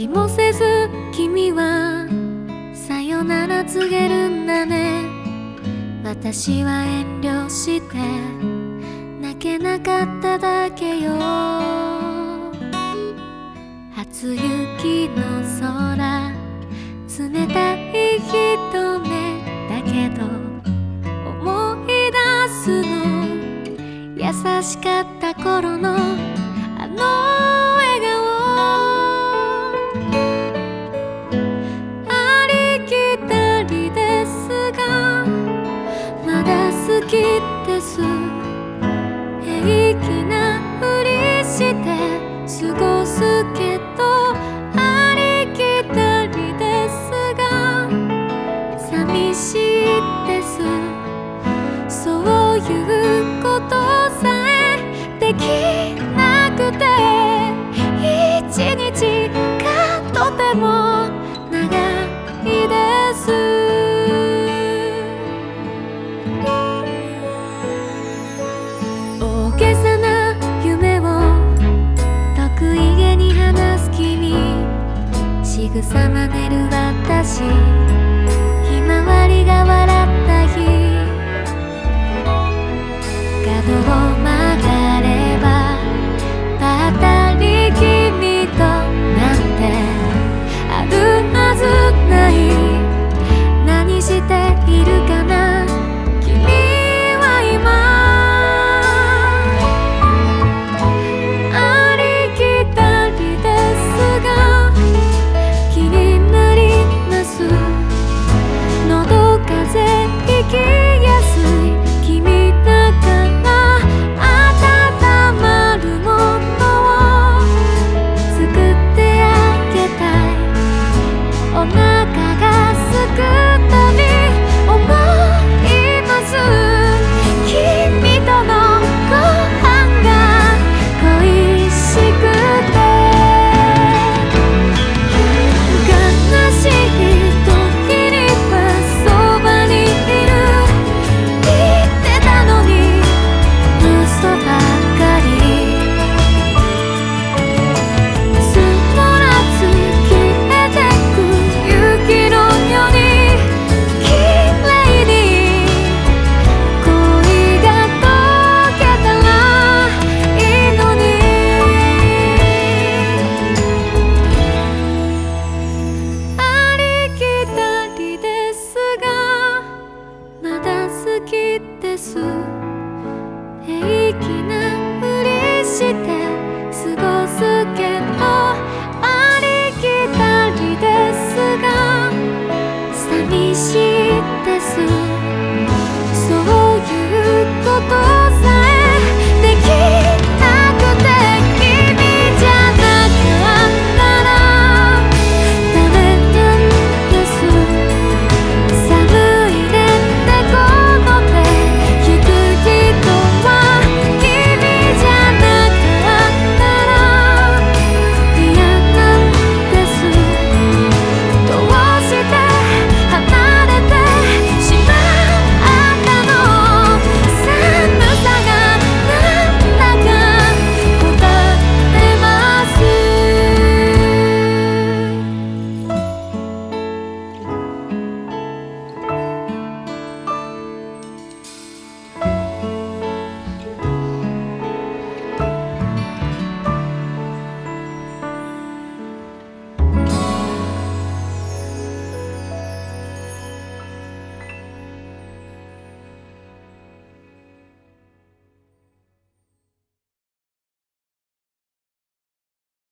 気もせず君はさよなら告げるんだね。私は遠慮して泣けなかっただけよ。初雪の空、冷たい瞳だけど思い出すの、優しかった頃のあの笑顔。ありきたりですがまだ好きです。平気なふりして過ごすけど、ありきたりですが寂しいです。そういうことさえできなくて、一日がとても長いです。大げさな夢を得意げに話す君、仕草真似る私、ひまわりが笑った日、角を曲がればぱったり君となんてあるはずない。何しているかな君は今。ありきたりですが気になります。喉風邪ひきやすい君だから温まるものを作ってあげたい。お腹がすくたび思います。君とのご飯が恋しくて、悲しい時にはそばにいる。言ってたのに嘘ばかり。積もらず消えてく雪のように綺麗に恋が解けたらいいのに。ありきたりですがまだ好きです。平気なふりして過ごすけど、ありきたりですが寂しいです。そういうこと